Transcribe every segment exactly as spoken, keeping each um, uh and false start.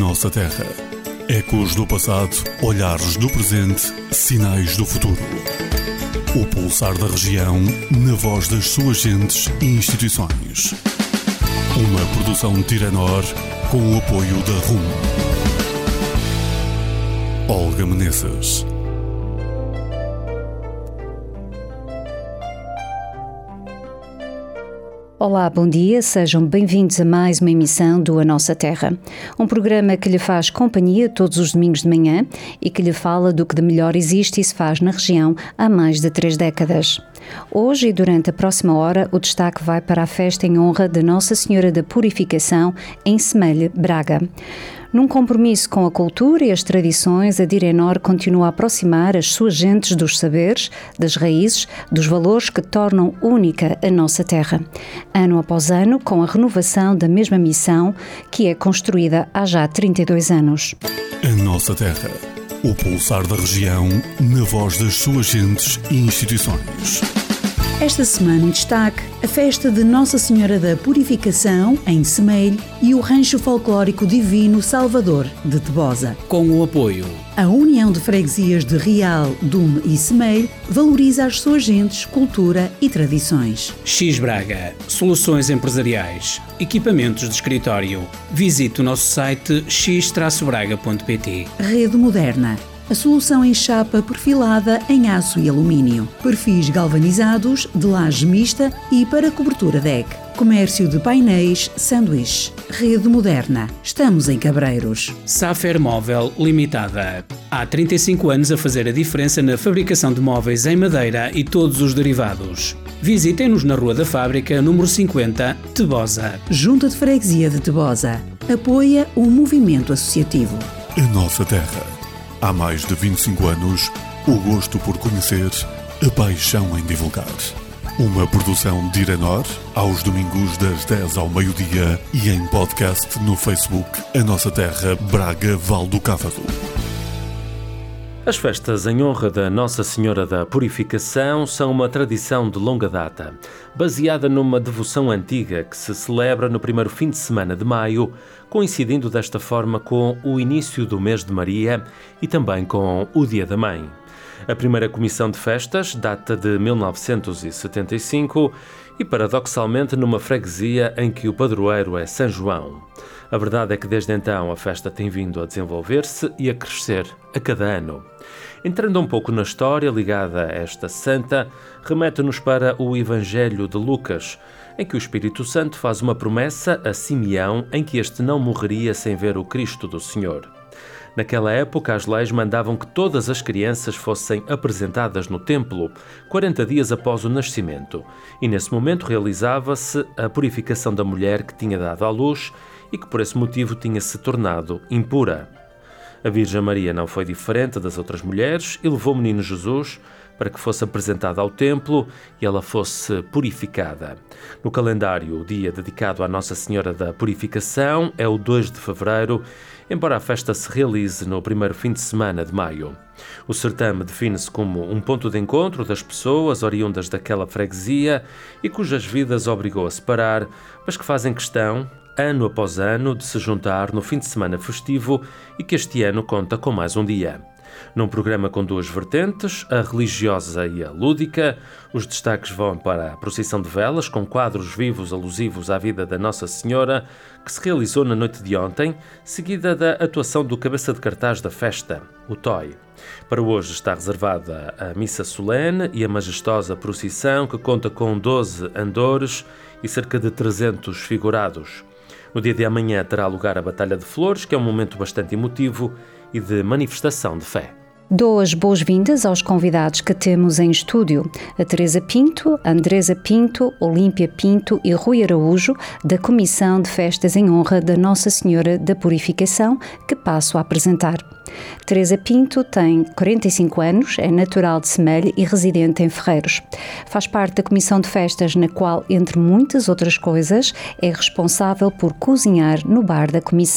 nossa terra. Ecos do passado, olhares do presente, sinais do futuro. O pulsar da região, na voz das suas gentes e instituições. Uma produção Tiranor com o apoio da R U M. Olga Menezes. Olá, bom dia, sejam bem-vindos a mais uma emissão do A Nossa Terra, um programa que lhe faz companhia todos os domingos de manhã e que lhe fala do que de melhor existe e se faz na região há mais de três décadas. Hoje e durante a próxima hora o destaque vai para a festa em honra de Nossa Senhora da Purificação em Semelhe, Braga. Num compromisso com a cultura e as tradições, a Direnor continua a aproximar as suas gentes dos saberes, das raízes, dos valores que tornam única a nossa terra. Ano após ano, com a renovação da mesma missão, que é construída há já trinta e dois anos. A nossa terra, o pulsar da região, na voz das suas gentes e instituições. Esta semana em destaque, a festa de Nossa Senhora da Purificação, em Semelhe, e o Rancho Folclórico Divino Salvador, de Tebosa. Com o apoio. A União de Freguesias de Real, Dume e Semelhe valoriza as suas gentes, cultura e tradições. X Braga, soluções empresariais, equipamentos de escritório. Visite o nosso site x braga ponto pt. Rede Moderna. A solução em chapa perfilada em aço e alumínio. Perfis galvanizados, de laje mista e para cobertura D E C. Comércio de painéis, sanduíche. Rede Moderna. Estamos em Cabreiros. Safer Móvel Limitada. Há trinta e cinco anos a fazer a diferença na fabricação de móveis em madeira e todos os derivados. Visitem-nos na Rua da Fábrica, número cinquenta, Tebosa. Junta de Freguesia de Tebosa. Apoia o movimento associativo. A nossa terra. Há mais de vinte e cinco anos, o gosto por conhecer, a paixão em divulgar. Uma produção de Direnor, aos domingos das dez ao meio-dia e em podcast no Facebook A Nossa Terra, Braga, Val do Cávado. As festas em honra da Nossa Senhora da Purificação são uma tradição de longa data, baseada numa devoção antiga que se celebra no primeiro fim de semana de maio, coincidindo desta forma com o início do mês de Maria e também com o Dia da Mãe. A primeira comissão de festas data de mil novecentos e setenta e cinco e, paradoxalmente, numa freguesia em que o padroeiro é São João. A verdade é que desde então a festa tem vindo a desenvolver-se e a crescer a cada ano. Entrando um pouco na história ligada a esta santa, remete-nos para o Evangelho de Lucas, em que o Espírito Santo faz uma promessa a Simeão em que este não morreria sem ver o Cristo do Senhor. Naquela época, as leis mandavam que todas as crianças fossem apresentadas no templo, quarenta dias após o nascimento, e nesse momento realizava-se a purificação da mulher que tinha dado à luz e que por esse motivo tinha se tornado impura. A Virgem Maria não foi diferente das outras mulheres e levou o menino Jesus para que fosse apresentado ao templo e ela fosse purificada. No calendário, o dia dedicado à Nossa Senhora da Purificação é o dois de fevereiro, embora a festa se realize no primeiro fim de semana de maio. O certame define-se como um ponto de encontro das pessoas oriundas daquela freguesia e cujas vidas obrigou a separar, mas que fazem questão, ano após ano, de se juntar no fim de semana festivo e que este ano conta com mais um dia. Num programa com duas vertentes, a religiosa e a lúdica, os destaques vão para a procissão de velas com quadros vivos alusivos à vida da Nossa Senhora, que se realizou na noite de ontem, seguida da atuação do cabeça de cartaz da festa, o Toy. Para hoje está reservada a missa solene e a majestosa procissão, que conta com doze andores e cerca de trezentos figurados. No dia de amanhã terá lugar a Batalha de Flores, que é um momento bastante emotivo e de manifestação de fé. Dou as boas-vindas aos convidados que temos em estúdio, a Teresa Pinto, a Andresa Pinto, Olímpia Pinto e Rui Araújo, da Comissão de Festas em Honra da Nossa Senhora da Purificação, que passo a apresentar. Teresa Pinto tem quarenta e cinco anos, é natural de Semelhe e residente em Ferreiros. Faz parte da Comissão de Festas, na qual, entre muitas outras coisas, é responsável por cozinhar no bar da Comissão.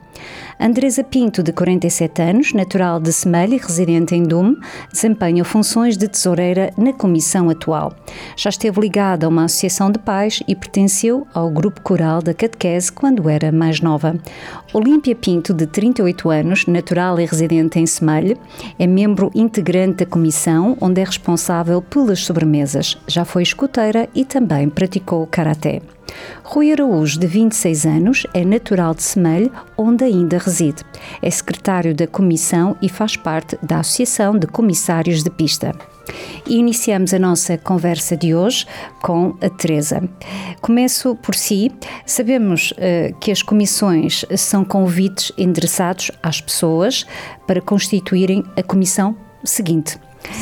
Andresa Pinto, de quarenta e sete anos, natural de Semelho e residente em Dume, desempenha funções de tesoureira na comissão atual. Já esteve ligada a uma associação de pais e pertenceu ao grupo coral da catequese quando era mais nova. Olímpia Pinto, de trinta e oito anos, natural e residente em Semelho, é membro integrante da comissão, onde é responsável pelas sobremesas. Já foi escoteira e também praticou karaté. Rui Araújo, de vinte e seis anos, é natural de Semelho, onde ainda reside. É secretário da comissão e faz parte da Associação de Comissários de Pista. E iniciamos a nossa conversa de hoje com a Teresa. Começo por si. Sabemos uh, que as comissões são convites endereçados às pessoas para constituírem a comissão seguinte.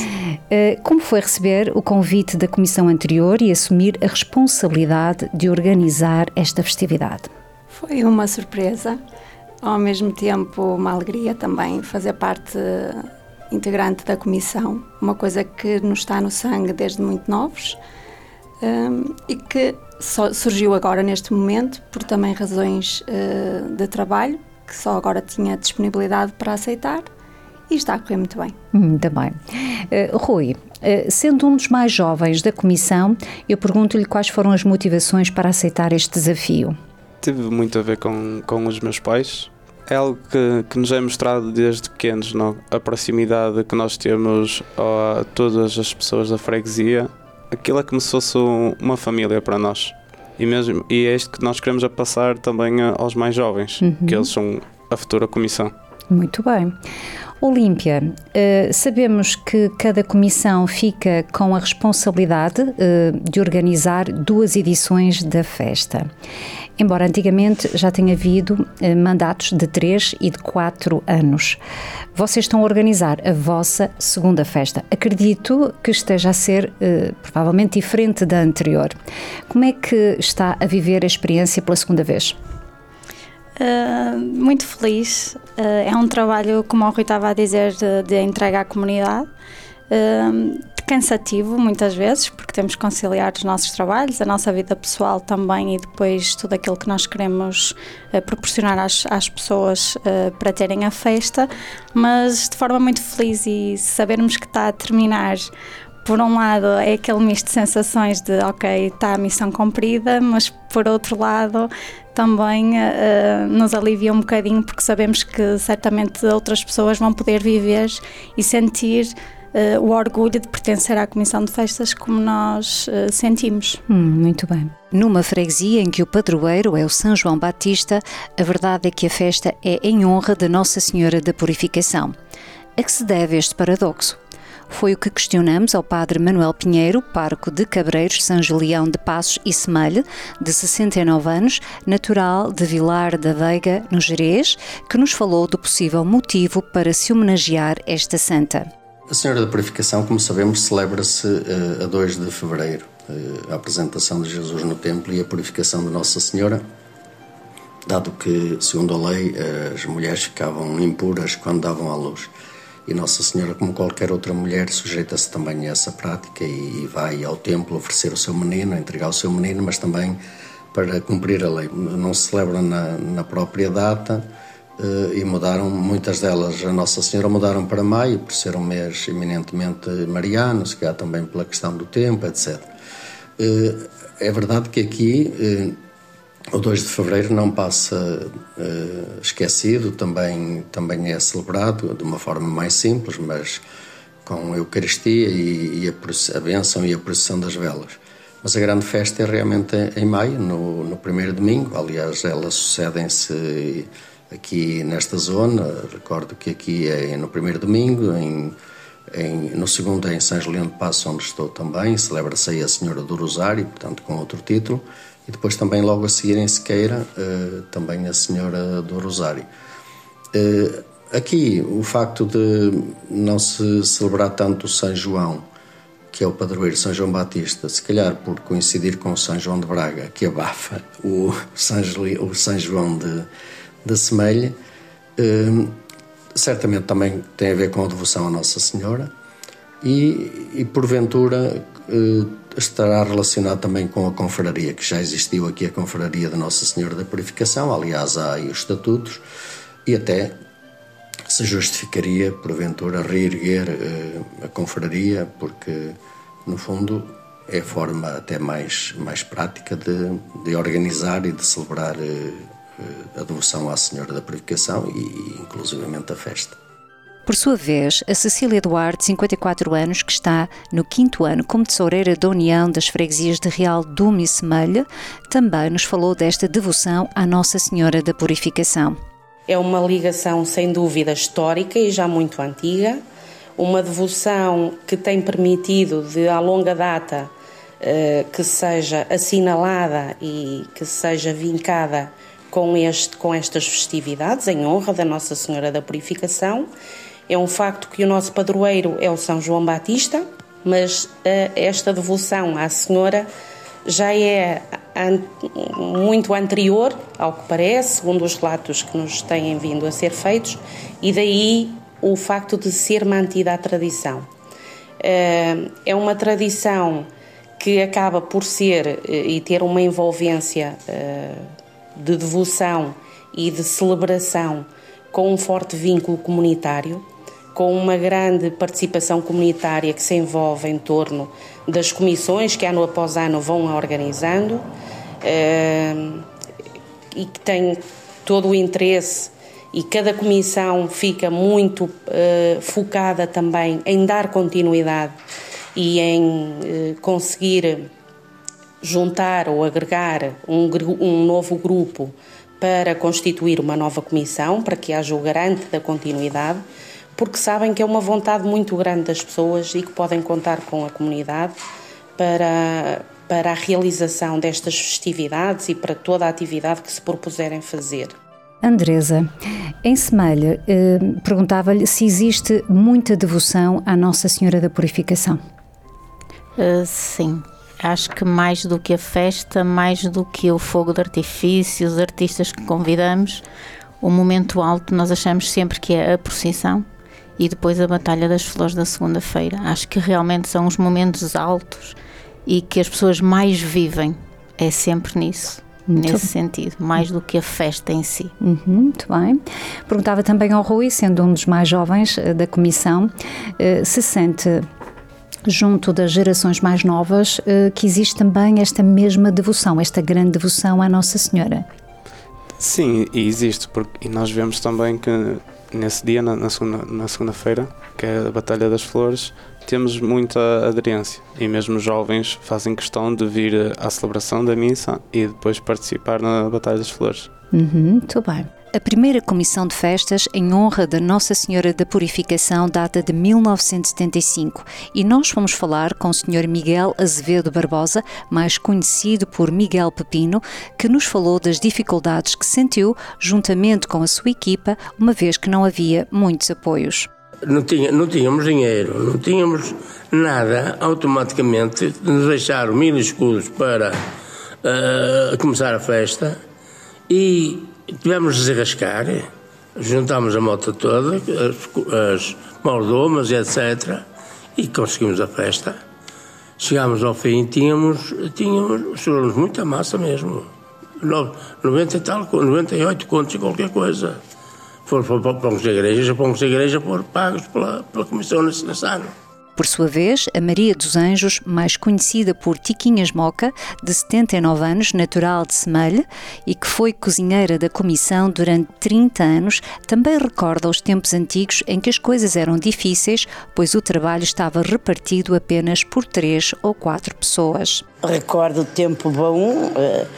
Como foi receber o convite da comissão anterior e assumir a responsabilidade de organizar esta festividade? Foi uma surpresa, ao mesmo tempo uma alegria também fazer parte integrante da comissão, uma coisa que nos está no sangue desde muito novos um, e que só surgiu agora neste momento por também razões uh, de trabalho, que só agora tinha disponibilidade para aceitar. E está a correr muito bem. Muito bem. Uh, Rui, uh, sendo um dos mais jovens da comissão, eu pergunto-lhe quais foram as motivações para aceitar este desafio. Teve muito a ver com, com os meus pais. É algo que, que nos é mostrado desde pequenos, não? A proximidade que nós temos a todas as pessoas da freguesia. Aquilo é como se fosse uma família para nós. E, mesmo, e é isto que nós queremos a passar também aos mais jovens, uhum. que eles são a futura comissão. Muito bem. Olímpia, uh, sabemos que cada comissão fica com a responsabilidade uh, de organizar duas edições da festa. Embora antigamente já tenha havido uh, mandatos de três e de quatro anos. Vocês estão a organizar a vossa segunda festa. Acredito que esteja a ser uh, provavelmente diferente da anterior. Como é que está a viver a experiência pela segunda vez? Uh, muito feliz. Uh, é um trabalho, como o Rui estava a dizer, de, de entrega à comunidade, uh, cansativo muitas vezes, porque temos que conciliar os nossos trabalhos, a nossa vida pessoal também e depois tudo aquilo que nós queremos uh, proporcionar às, às pessoas uh, para terem a festa, mas de forma muito feliz e sabermos que está a terminar. Por um lado é aquele misto de sensações de ok, está a missão cumprida, mas por outro lado também uh, nos alivia um bocadinho porque sabemos que certamente outras pessoas vão poder viver e sentir uh, o orgulho de pertencer à Comissão de Festas como nós uh, sentimos. Hum, muito bem. Numa freguesia em que o padroeiro é o São João Batista, a verdade é que a festa é em honra da Nossa Senhora da Purificação. A que se deve este paradoxo? Foi o que questionamos ao padre Manuel Pinheiro, pároco de Cabreiros, São Julião de Passos e Semelho, de sessenta e nove anos, natural de Vilar da Veiga, no Gerês, que nos falou do possível motivo para se homenagear esta santa. A Senhora da Purificação, como sabemos, celebra-se uh, a dois de fevereiro, uh, a apresentação de Jesus no templo e a purificação de Nossa Senhora, dado que, segundo a lei, uh, as mulheres ficavam impuras quando davam à luz. E Nossa Senhora, como qualquer outra mulher, sujeita-se também a essa prática e vai ao templo oferecer o seu menino, entregar o seu menino, mas também para cumprir a lei. Não se celebra na, na própria data e mudaram, muitas delas, a Nossa Senhora mudaram para maio, por ser um mês eminentemente mariano, se calhar também pela questão do tempo, etcétera. É verdade que aqui o dois de fevereiro não passa uh, esquecido, também, também é celebrado de uma forma mais simples, mas com a Eucaristia e, e a, a bênção e a procissão das velas. Mas a grande festa é realmente em maio, no, no primeiro domingo. Aliás, elas sucedem-se aqui nesta zona. Recordo que aqui é no primeiro domingo, em, em, no segundo é em São Julião de Passos, onde estou também, celebra-se aí a Senhora do Rosário, portanto com outro título. E depois também logo a seguir em Sequeira, uh, também a Senhora do Rosário. Uh, aqui o facto de não se celebrar tanto o São João, que é o padroeiro São João Batista, se calhar por coincidir com o São João de Braga, que abafa o São, o São João de, de Semelho, uh, certamente também tem a ver com a devoção à Nossa Senhora e, e porventura uh, estará relacionado também com a confraria, que já existiu aqui a confraria de Nossa Senhora da Purificação, aliás há aí os estatutos, e até se justificaria, porventura, reerguer uh, a confraria, porque, no fundo, é a forma até mais, mais prática de, de organizar e de celebrar uh, uh, a devoção à Senhora da Purificação e, e, inclusivamente, a festa. Por sua vez, a Cecília Duarte, cinquenta e quatro anos, que está no quinto ano como tesoureira da União das Freguesias de Real Dume e Semelha, também nos falou desta devoção à Nossa Senhora da Purificação. É uma ligação, sem dúvida, histórica e já muito antiga, uma devoção que tem permitido, de à longa data, que seja assinalada e que seja vincada com, este, com estas festividades, em honra da Nossa Senhora da Purificação. É um facto que o nosso padroeiro é o São João Batista, mas esta devoção à Senhora já é muito anterior, ao que parece, segundo os relatos que nos têm vindo a ser feitos, e daí o facto de ser mantida a tradição. É uma tradição que acaba por ser e ter uma envolvência de devoção e de celebração com um forte vínculo comunitário, com uma grande participação comunitária que se envolve em torno das comissões que ano após ano vão organizando e que tem todo o interesse, e cada comissão fica muito focada também em dar continuidade e em conseguir juntar ou agregar um, um novo grupo para constituir uma nova comissão, para que haja o garante da continuidade, porque sabem que é uma vontade muito grande das pessoas e que podem contar com a comunidade para, para a realização destas festividades e para toda a atividade que se propuserem fazer. Andresa, em Semelha, eh, perguntava-lhe se existe muita devoção à Nossa Senhora da Purificação. Uh, sim, acho que mais do que a festa, mais do que o fogo de artifício, os artistas que convidamos, o momento alto nós achamos sempre que é a procissão e depois a Batalha das Flores da segunda-feira. Acho que realmente são os momentos altos e que as pessoas mais vivem, é sempre nisso. Muito nesse sentido, mais do que a festa em si. Uhum, muito bem. Perguntava também ao Rui, sendo um dos mais jovens da comissão, se sente, junto das gerações mais novas, que existe também esta mesma devoção, esta grande devoção à Nossa Senhora. Sim, e existe, porque, e nós vemos também que nesse dia, na, na, segunda, na segunda-feira, que é a Batalha das Flores, temos muita aderência e mesmo os jovens fazem questão de vir à celebração da missa e depois participar na Batalha das Flores. Uhum, muito bem. A primeira comissão de festas em honra da Nossa Senhora da Purificação data de mil novecentos e setenta e cinco e nós fomos falar com o senhor Miguel Azevedo Barbosa, mais conhecido por Miguel Pepino, que nos falou das dificuldades que sentiu juntamente com a sua equipa, uma vez que não havia muitos apoios. Não, tinha, não tínhamos dinheiro, não tínhamos nada, automaticamente nos deixaram mil escudos para uh, começar a festa e tivemos de desarrascar, juntámos a moto toda, as, as mordomas e etcétera e conseguimos a festa. Chegámos ao fim, tínhamos, tínhamos, sobrou-nos muita massa mesmo, noventa e tal, noventa e oito contos e qualquer coisa. Foram para as igrejas, para as igrejas foram pagos pela, pela Comissão nesse ano. Por sua vez, a Maria dos Anjos, mais conhecida por Tiquinhas Moca, de setenta e nove anos, natural de Semelha, e que foi cozinheira da comissão durante trinta anos, também recorda os tempos antigos em que as coisas eram difíceis, pois o trabalho estava repartido apenas por três ou quatro pessoas. Recordo o tempo bom,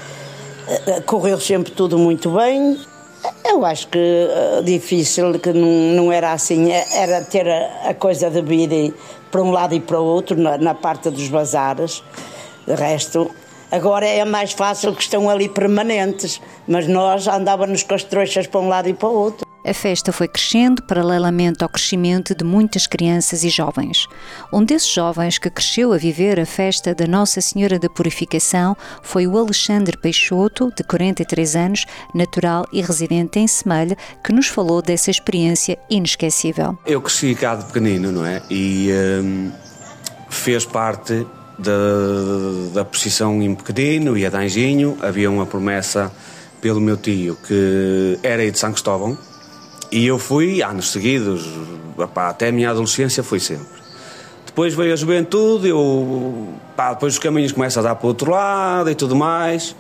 correu sempre tudo muito bem. Eu acho que uh, difícil, que não, não era assim, era ter a, a coisa de vir para um lado e para o outro, na, na parte dos bazares. De resto, agora é mais fácil que estão ali permanentes, mas nós andávamos com as trouxas para um lado e para o outro. A festa foi crescendo paralelamente ao crescimento de muitas crianças e jovens. Um desses jovens que cresceu a viver a festa da Nossa Senhora da Purificação foi o Alexandre Peixoto, de quarenta e três anos, natural e residente em Semelha, que nos falou dessa experiência inesquecível. Eu cresci cá de pequenino, não é? E hum, fez parte da, da procissão em pequenino, ia de anjinho, havia uma promessa pelo meu tio que era aí de São Cristóvão, e eu fui anos seguidos, pá, até a minha adolescência fui sempre. Depois veio a juventude, eu, pá, depois os caminhos começam a dar para o outro lado e tudo mais,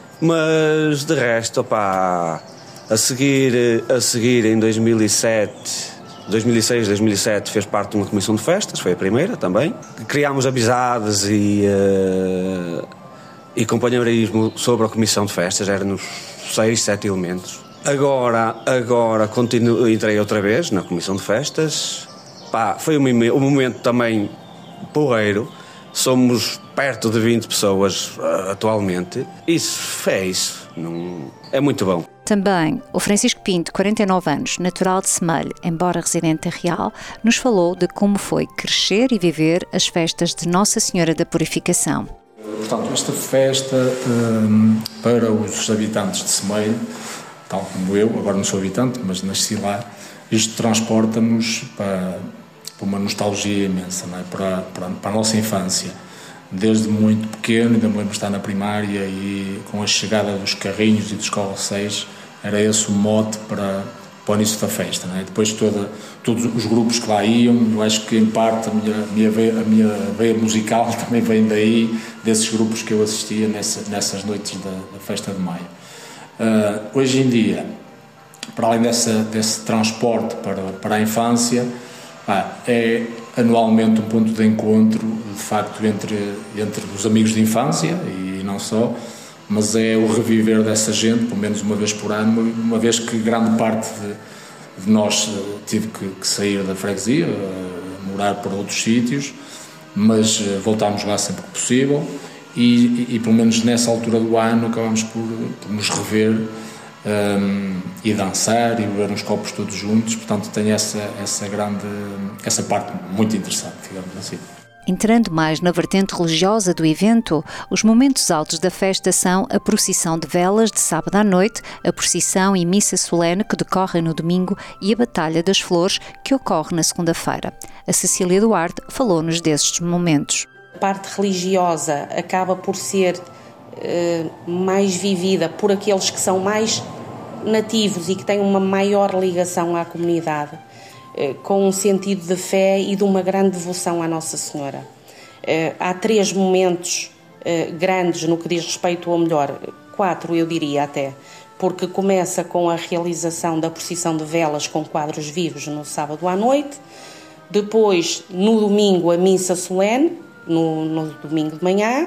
mas de resto, pá, a seguir, a seguir em dois mil e sete, dois mil e seis, dois mil e sete fez parte de uma comissão de festas, foi a primeira também. Criámos amizades e, uh, e companheirismo sobre a comissão de festas, eram seis, sete elementos. Agora, agora continuo, entrei outra vez na comissão de festas. Pá, foi um, um momento também porreiro. Somos perto de vinte pessoas uh, atualmente. Isso é isso. Não, é muito bom. Também o Francisco Pinto, quarenta e nove anos, natural de Semelho, embora residente em Real, nos falou de como foi crescer e viver as festas de Nossa Senhora da Purificação. Portanto, esta festa um, para os habitantes de Semelho, tal como eu, agora não sou habitante, mas nasci lá, isto transporta-nos para, para uma nostalgia imensa, não é? para, para, para a nossa infância. Desde muito pequeno, ainda me lembro de estar na primária e com a chegada dos carrinhos e dos carroceiros, era esse o mote para, para o início da festa. Não é? Depois toda, todos os grupos que lá iam, eu acho que em parte a minha, a minha, veia, a minha veia musical também vem daí, desses grupos que eu assistia nessa, nessas noites da, da festa de maio. Uh, hoje em dia, para além dessa, desse transporte para, para a infância, ah, é anualmente um ponto de encontro, de facto, entre, entre os amigos de infância e não só, mas é o reviver dessa gente, pelo menos uma vez por ano, uma vez que grande parte de, de nós tive que, que sair da freguesia, uh, morar para outros sítios, mas uh, voltámos lá sempre que possível e, e, e pelo menos nessa altura do ano acabamos por, por nos rever um, e dançar e beber uns copos todos juntos, portanto tem essa, essa grande, essa parte muito interessante, digamos assim. Entrando mais na vertente religiosa do evento, os momentos altos da festa são a procissão de velas de sábado à noite, a procissão e missa solene que decorrem no domingo e a Batalha das Flores que ocorre na segunda-feira. A Cecília Duarte falou-nos desses momentos. A parte religiosa acaba por ser uh, mais vivida por aqueles que são mais nativos e que têm uma maior ligação à comunidade, com um sentido de fé e de uma grande devoção à Nossa Senhora. Há três momentos grandes no que diz respeito, ou melhor, quatro eu diria até, porque começa com a realização da procissão de velas com quadros vivos no sábado à noite, depois no domingo a missa solene, no, no domingo de manhã,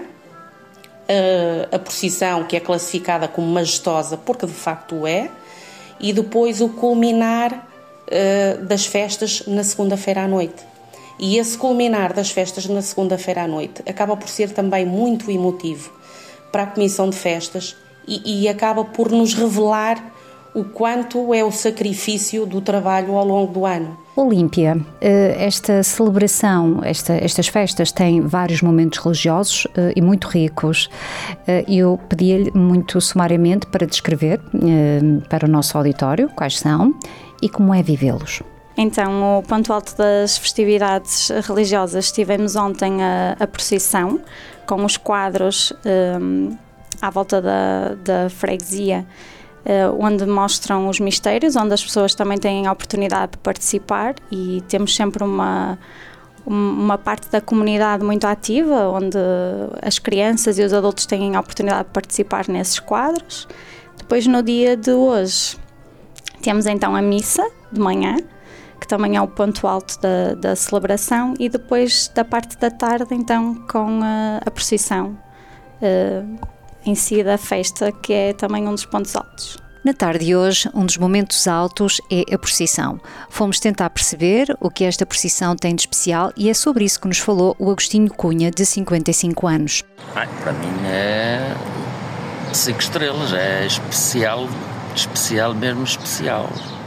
a, a procissão que é classificada como majestosa, porque de facto é, e depois o culminar das festas na segunda-feira à noite. E esse culminar das festas na segunda-feira à noite acaba por ser também muito emotivo para a Comissão de Festas e, e acaba por nos revelar o quanto é o sacrifício do trabalho ao longo do ano. Olímpia, esta celebração, esta, estas festas têm vários momentos religiosos e muito ricos. Eu pedi-lhe muito sumariamente para descrever para o nosso auditório quais são e como é vivê-los. Então, o ponto alto das festividades religiosas, tivemos ontem a, a procissão com os quadros um, à volta da, da freguesia, uh, onde mostram os mistérios, onde as pessoas também têm a oportunidade de participar e temos sempre uma, uma parte da comunidade muito ativa, onde as crianças e os adultos têm a oportunidade de participar nesses quadros. Depois, no dia de hoje, temos então a missa de manhã, que também é o ponto alto da, da celebração, e depois da parte da tarde, então, com a, a procissão uh, em si da festa, que é também um dos pontos altos. Na tarde de hoje, um dos momentos altos é a procissão. Fomos tentar perceber o que esta procissão tem de especial e é sobre isso que nos falou o Agostinho Cunha, de cinquenta e cinco anos. Ai, para mim é cinco estrelas, é especial. Especial mesmo, especial.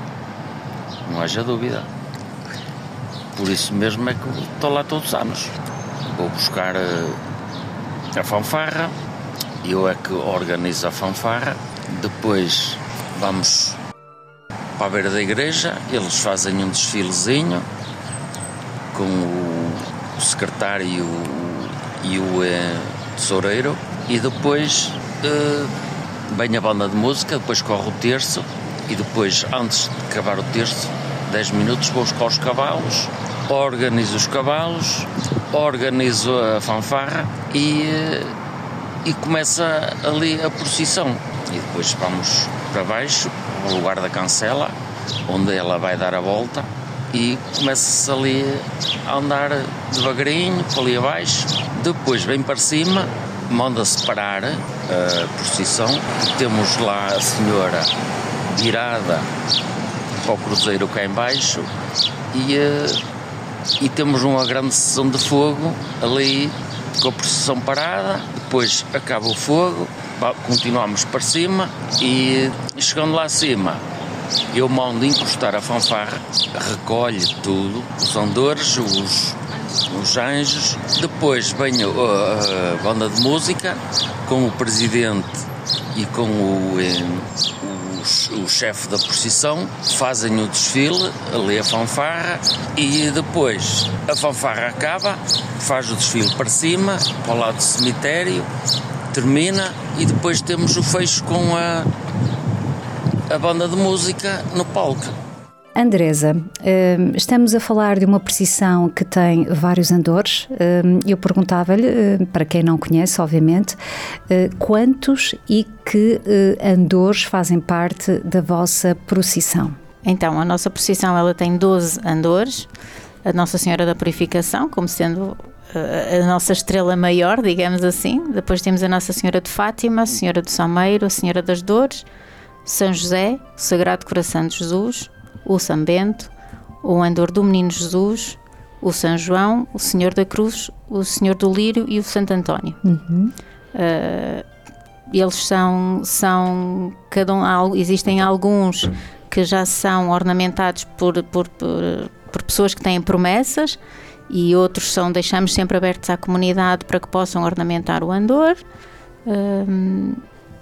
Não haja dúvida. Por isso mesmo é que estou lá todos os anos. Vou buscar a fanfarra, eu é que organizo a fanfarra. Depois vamos para a beira da igreja, eles fazem um desfilezinho com o secretário e o, e o eh, tesoureiro, e depois... Eh, vem a banda de música, depois corre o terço e depois, antes de acabar o terço, dez minutos, vou buscar os cavalos, organizo os cavalos, organizo a fanfarra e, e começa ali a procissão. E depois vamos para baixo, ao lugar da cancela, onde ela vai dar a volta, e começa-se ali a andar devagarinho, para ali abaixo. Depois vem para cima, manda-se parar a procissão. Temos lá a senhora virada para o cruzeiro cá em baixo e, e temos uma grande sessão de fogo ali com a procissão parada. Depois acaba o fogo, continuamos para cima e chegando lá acima eu mando encostar a fanfarra, recolhe tudo, os andores, os, os anjos. Depois vem a, a banda de música com o presidente e com o, o, o chefe da procissão, fazem o desfile, ali a fanfarra, e depois a fanfarra acaba, faz o desfile para cima, para o lado do cemitério, termina e depois temos o fecho com a a banda de música no palco. Andresa, estamos a falar de uma procissão que tem vários andores. Eu perguntava-lhe, para quem não conhece, obviamente, quantos e que andores fazem parte da vossa procissão? Então, a nossa procissão ela tem doze andores. A Nossa Senhora da Purificação, como sendo a nossa estrela maior, digamos assim. Depois temos a Nossa Senhora de Fátima, a Senhora do Salmeiro, a Senhora das Dores, São José, o Sagrado Coração de Jesus, o São Bento, o Andor do Menino Jesus, o São João, o Senhor da Cruz, o Senhor do Lírio e o Santo António. Uhum. Uh, eles são, são cada um, existem alguns que já são ornamentados por, por, por, por pessoas que têm promessas e outros são, deixamos sempre abertos à comunidade para que possam ornamentar o Andor. Uh,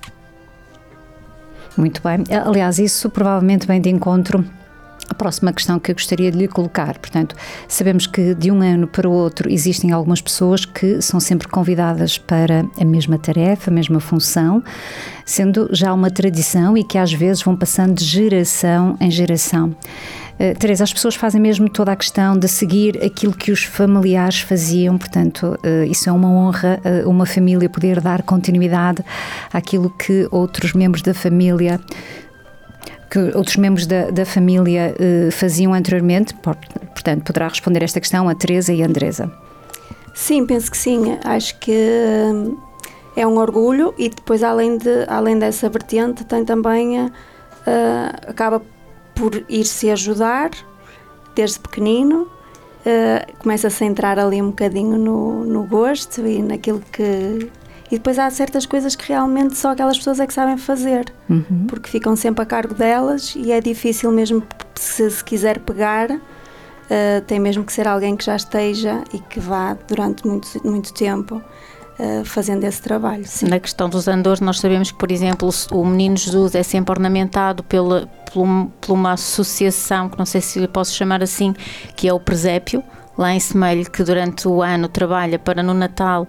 Muito bem. Aliás, isso provavelmente vem de encontro à próxima questão que eu gostaria de lhe colocar. Portanto, sabemos que de um ano para o outro existem algumas pessoas que são sempre convidadas para a mesma tarefa, a mesma função, sendo já uma tradição e que às vezes vão passando de geração em geração. Uh, Teresa, as pessoas fazem mesmo toda a questão de seguir aquilo que os familiares faziam, portanto, uh, isso é uma honra, uh, uma família poder dar continuidade àquilo que outros membros da família, que outros membros da, da família uh, faziam anteriormente. Portanto, poderá responder esta questão a Teresa e a Andresa. Sim, penso que sim. Acho que uh, é um orgulho e depois, além, de, além dessa vertente, tem também, uh, acaba por ir-se ajudar desde pequenino, uh, começa-se a entrar ali um bocadinho no, no gosto e naquilo que... E depois há certas coisas que realmente só aquelas pessoas é que sabem fazer, uhum. porque ficam sempre a cargo delas e é difícil mesmo, se, se quiser pegar, uh, tem mesmo que ser alguém que já esteja e que vá durante muito, muito tempo uh, fazendo esse trabalho. Sim. Na questão dos andores, nós sabemos que, por exemplo, o Menino Jesus é sempre ornamentado pela, por, por uma associação, que não sei se lhe posso chamar assim, que é o Presépio, lá em Semelho, que durante o ano trabalha para no Natal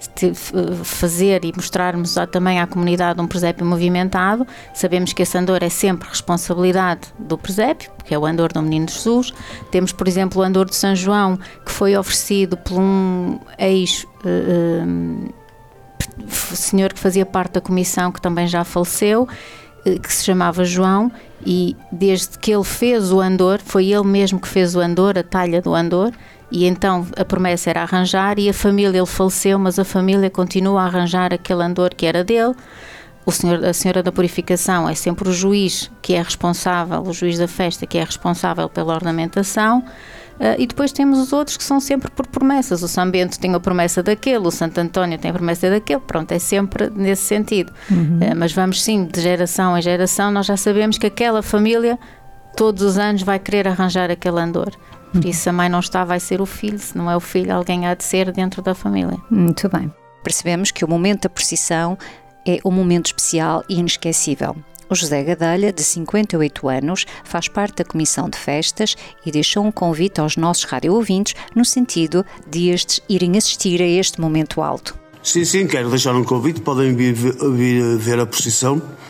fazer e mostrarmos também à comunidade um presépio movimentado. Sabemos que esse andor é sempre responsabilidade do presépio, que é o andor do Menino Jesus. Temos, por exemplo, o andor de São João, que foi oferecido por um ex uh, senhor que fazia parte da comissão, que também já faleceu, que se chamava João, e desde que ele fez o andor, foi ele mesmo que fez o andor, a talha do andor, e então a promessa era arranjar, e a família, ele faleceu, mas a família continua a arranjar aquele andor que era dele. O senhor, a Senhora da Purificação é sempre o juiz que é responsável, o juiz da festa que é responsável pela ornamentação. Uh, e depois temos os outros que são sempre por promessas. O São Bento tem a promessa daquele, o Santo António tem a promessa daquele, pronto, é sempre nesse sentido. Uhum. Uh, mas vamos sim, de geração em geração, nós já sabemos que aquela família todos os anos vai querer arranjar aquele andor. Por uhum. isso a mãe não está, vai ser o filho, se não é o filho, alguém há de ser dentro da família. Muito bem. Percebemos que o momento da procissão é um momento especial e inesquecível. O José Gadelha, de cinquenta e oito anos, faz parte da Comissão de Festas e deixou um convite aos nossos rádio-ouvintes no sentido de estes irem assistir a este momento alto. Sim, sim, quero deixar um convite, podem vir, vir ver a procissão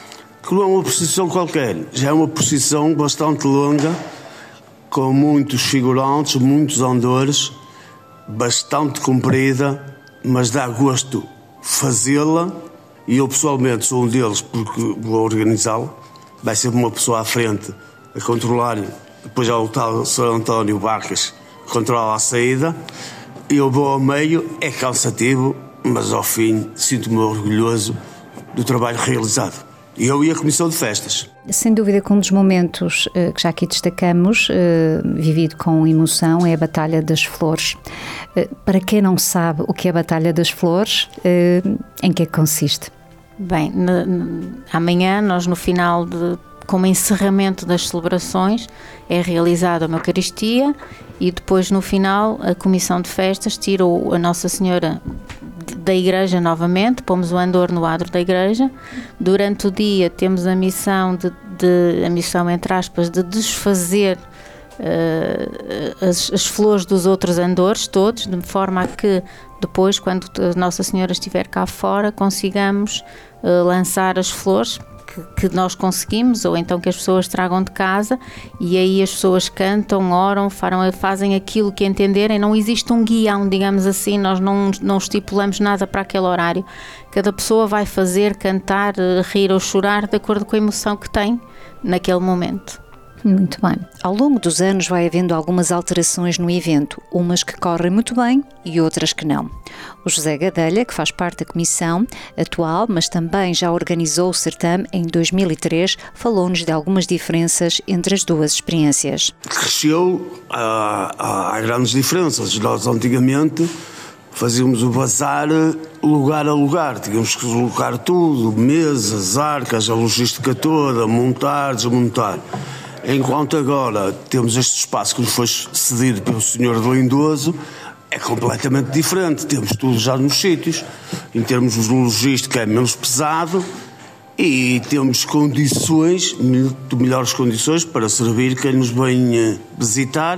que não é uma procissão qualquer, já é uma procissão bastante longa, com muitos figurantes, muitos andores, bastante comprida, mas dá gosto fazê-la, e eu pessoalmente sou um deles porque vou organizá-la. Vai ser uma pessoa à frente a controlar, depois há o tal senhor António Barcas que controla a saída, e eu vou ao meio, é cansativo, mas ao fim sinto-me orgulhoso do trabalho realizado. Eu e a Comissão de Festas. Sem dúvida que um dos momentos uh, que já aqui destacamos, uh, vivido com emoção, é a Batalha das Flores. Uh, para quem não sabe o que é a Batalha das Flores, uh, em que é que consiste? Bem, na, na, amanhã nós no final, de, como encerramento das celebrações, é realizada uma Eucaristia e depois no final a Comissão de Festas tira a Nossa Senhora da igreja novamente, pomos o andor no adro da igreja. Durante o dia temos a missão, de, de, a missão entre aspas, de desfazer uh, as, as flores dos outros andores todos, de forma a que depois, quando a Nossa Senhora estiver cá fora, consigamos uh, lançar as flores que, que nós conseguimos, ou então que as pessoas tragam de casa, e aí as pessoas cantam, oram, fazem aquilo que entenderem. Não existe um guião, digamos assim, nós não, não estipulamos nada para aquele horário. Cada pessoa vai fazer, cantar, rir ou chorar de acordo com a emoção que tem naquele momento. Muito bem. Ao longo dos anos vai havendo algumas alterações no evento, umas que correm muito bem e outras que não. O José Gadelha, que faz parte da comissão atual, mas também já organizou o certame em dois mil e três, falou-nos de algumas diferenças entre as duas experiências. Cresceu, há, há grandes diferenças. Nós antigamente fazíamos o bazar lugar a lugar, tínhamos que colocar tudo, mesas, arcas, a logística toda, montar, desmontar. Enquanto agora temos este espaço que nos foi cedido pelo senhor de Lindoso, é completamente diferente. Temos tudo já nos sítios. Em termos de logística é menos pesado e temos condições, muito melhores condições para servir quem nos vem visitar.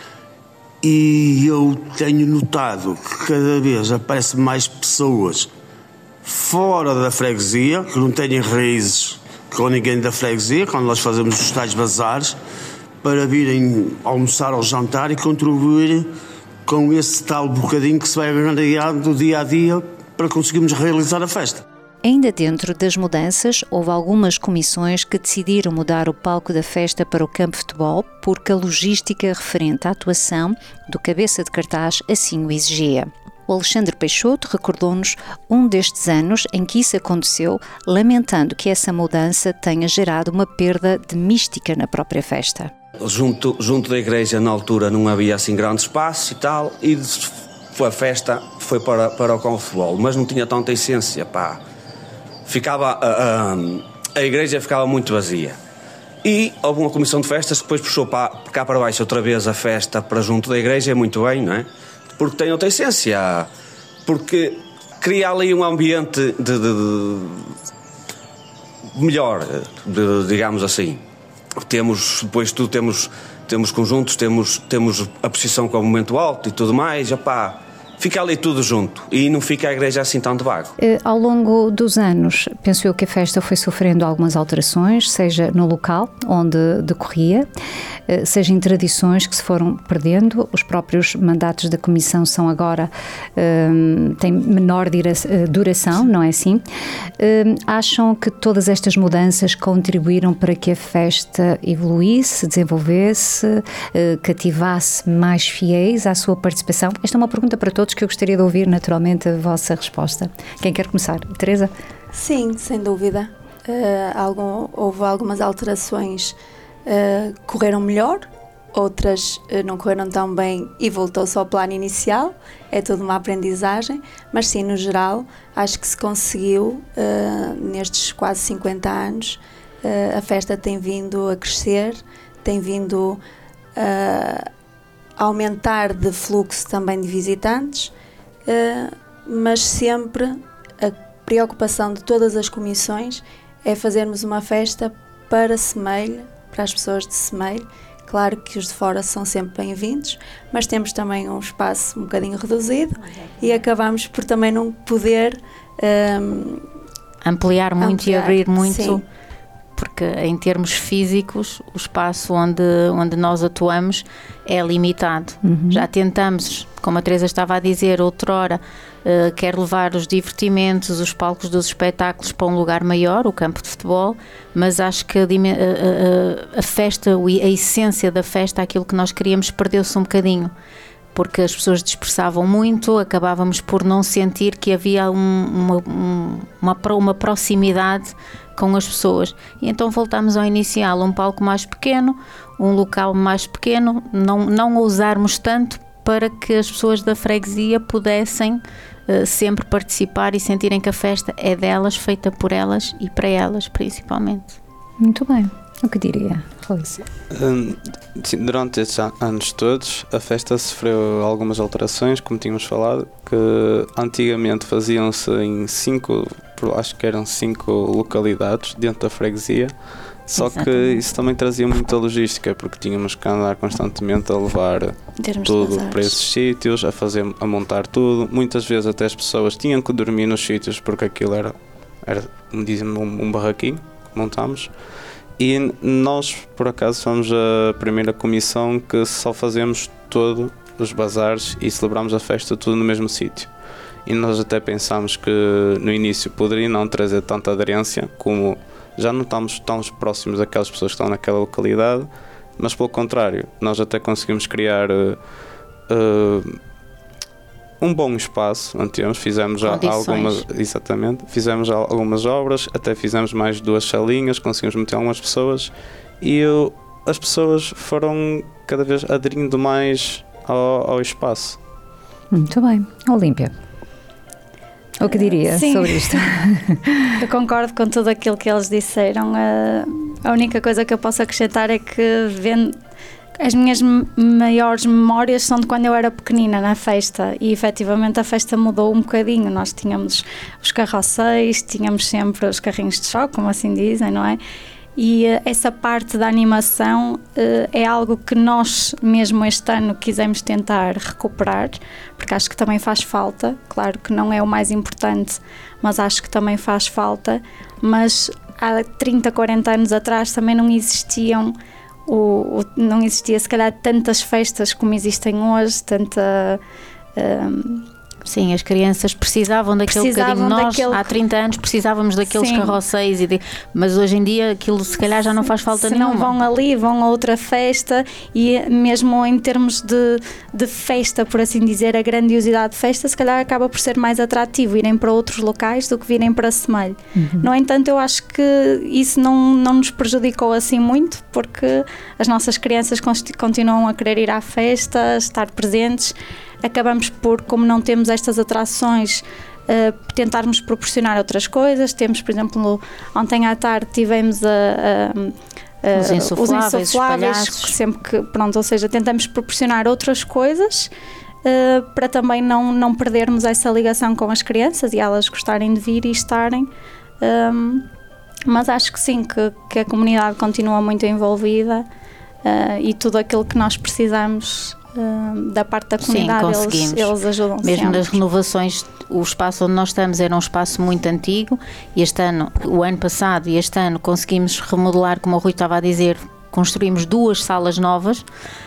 E eu tenho notado que cada vez aparecem mais pessoas fora da freguesia, que não têm raízes com ninguém da freguesia, quando nós fazemos os tais bazares, para virem almoçar ou jantar e contribuir com esse tal bocadinho que se vai ganhando dia a dia para conseguirmos realizar a festa. Ainda dentro das mudanças, houve algumas comissões que decidiram mudar o palco da festa para o campo de futebol, porque a logística referente à atuação do cabeça de cartaz assim o exigia. O Alexandre Peixoto recordou-nos um destes anos em que isso aconteceu, lamentando que essa mudança tenha gerado uma perda de mística na própria festa. Junto, junto da igreja, na altura, não havia assim grande espaço e tal, e a festa foi para, para o campo de futebol, mas não tinha tanta essência, pá. Ficava, a, a, a igreja ficava muito vazia. E houve uma comissão de festas que depois puxou para, cá para baixo outra vez a festa para junto da igreja, é muito bem, não é? Porque tem outra essência, porque cria ali um ambiente de, de, de melhor, de, digamos assim. Temos, depois tudo, temos, temos conjuntos, temos, temos a posição com o momento alto e tudo mais, opá, fica ali tudo junto e não fica a igreja assim tão de vago. Ao longo dos anos, penso eu que a festa foi sofrendo algumas alterações, seja no local onde decorria, seja em tradições que se foram perdendo. Os próprios mandatos da Comissão são agora, um, têm menor duração, não é assim? Um, acham que todas estas mudanças contribuíram para que a festa evoluísse, desenvolvesse, uh, cativasse mais fiéis à sua participação? Esta é uma pergunta para todos que eu gostaria de ouvir naturalmente a vossa resposta. Quem quer começar? Teresa? Sim, sem dúvida. Uh, algum, houve algumas alterações Uh, correram melhor, outras uh, não correram tão bem e voltou-se ao plano inicial. É toda uma aprendizagem, mas sim, no geral, acho que se conseguiu, uh, nestes quase cinquenta anos, uh, a festa tem vindo a crescer, tem vindo uh, a aumentar de fluxo também de visitantes, uh, mas sempre a preocupação de todas as comissões é fazermos uma festa para Semelho, para as pessoas de Semelho. Claro que os de fora são sempre bem-vindos, mas temos também um espaço um bocadinho reduzido e acabamos por também não poder um, ampliar muito ampliar, e abrir muito, sim. porque em termos físicos o espaço onde, onde nós atuamos é limitado. Uhum. Já tentamos, como a Teresa estava a dizer outrora, uh, quer levar os divertimentos, os palcos dos espetáculos para um lugar maior, o campo de futebol, mas acho que a, a, a festa, a essência da festa, aquilo que nós queríamos, perdeu-se um bocadinho, porque as pessoas dispersavam muito, acabávamos por não sentir que havia um, uma, um, uma, uma proximidade com as pessoas. E então voltámos ao inicial, um palco mais pequeno, um local mais pequeno, não, não ousarmos tanto para que as pessoas da freguesia pudessem uh, sempre participar e sentirem que a festa é delas, feita por elas e para elas principalmente. Muito bem. O que diria, Rui? Um, durante estes anos todos, a festa sofreu algumas alterações, como tínhamos falado, que antigamente faziam-se em cinco, acho que eram cinco localidades dentro da freguesia, só Exatamente. Que isso também trazia muita logística, porque tínhamos que andar constantemente a levar tudo para esses sítios, a fazer, a montar tudo. Muitas vezes até as pessoas tinham que dormir nos sítios, porque aquilo era, era dizem, um, um barraquinho que montámos. E nós, por acaso, somos a primeira comissão que só fazemos todos os bazares e celebramos a festa tudo no mesmo sítio. E nós até pensámos que no início poderia não trazer tanta aderência, como já não estamos tão próximos daquelas pessoas que estão naquela localidade, mas pelo contrário, nós até conseguimos criar uh, uh, um bom espaço, mantemos, fizemos já algumas, exatamente, fizemos já algumas obras, até fizemos mais duas salinhas, conseguimos meter algumas pessoas e eu, as pessoas foram cada vez aderindo mais ao, ao espaço. Muito bem. Olímpia, o que diria Sim. sobre isto? Eu concordo com tudo aquilo que eles disseram. A única coisa que eu posso acrescentar é que vendo as minhas maiores memórias são de quando eu era pequenina na festa e efetivamente a festa mudou um bocadinho. Nós tínhamos os carrosséis, tínhamos sempre os carrinhos de choque, como assim dizem, não é? E uh, essa parte da animação uh, é algo que nós mesmo este ano quisemos tentar recuperar, porque acho que também faz falta. Claro que não é o mais importante, mas acho que também faz falta. Mas há trinta, quarenta anos atrás também não existiam O, o, não existia se calhar tantas festas como existem hoje, tanta... Um, Sim, as crianças precisavam daquele precisavam bocadinho. Nós, daquele... há trinta anos, precisávamos daqueles carrosséis, e de... mas hoje em dia aquilo se calhar já não faz falta se nenhuma. Se não vão ali, vão a outra festa e mesmo em termos de, de festa, por assim dizer, a grandiosidade de festa, se calhar acaba por ser mais atrativo irem para outros locais do que virem para Semelho. Uhum. No entanto, eu acho que isso não, não nos prejudicou assim muito, porque as nossas crianças continuam a querer ir à festa, estar presentes. Acabamos por, como não temos estas atrações, uh, tentarmos proporcionar outras coisas. Temos, por exemplo, ontem à tarde tivemos a, a, a, os insufláveis, os insufláveis que sempre que, pronto, ou seja, tentamos proporcionar outras coisas uh, para também não, não perdermos essa ligação com as crianças e elas gostarem de vir e estarem. Um, mas acho que sim, que, que a comunidade continua muito envolvida uh, e tudo aquilo que nós precisamos Uh, da parte da comunidade. Sim, eles, eles ajudam mesmo sempre. nas renovações. O espaço onde nós estamos era um espaço muito antigo e este ano, o ano passado e este ano conseguimos remodelar, como o Rui estava a dizer, construímos duas salas novas.